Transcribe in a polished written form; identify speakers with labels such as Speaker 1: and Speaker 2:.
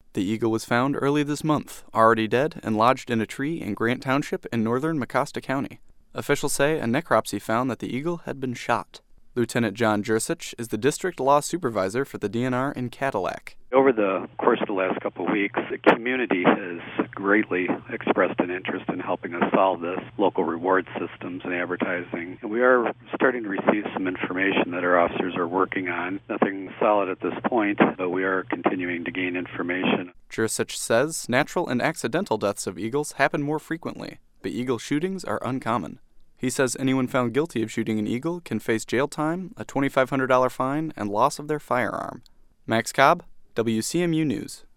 Speaker 1: The eagle was found early this month, already dead and lodged in a tree in Grant Township in northern Mecosta County. Officials say a necropsy found that the eagle had been shot. Lieutenant John Jursich is the district law supervisor for the DNR in Cadillac.
Speaker 2: Over the course of the last couple of weeks, the community has greatly expressed an interest in helping us solve this, local reward systems and advertising. And we are starting to receive some information that our officers are working on. Nothing solid at this point, but we are continuing to gain information.
Speaker 1: Jursich says natural and accidental deaths of eagles happen more frequently, but eagle shootings are uncommon. He says anyone found guilty of shooting an eagle can face jail time, a $2,500 fine, and loss of their firearm. Max Cobb, WCMU News.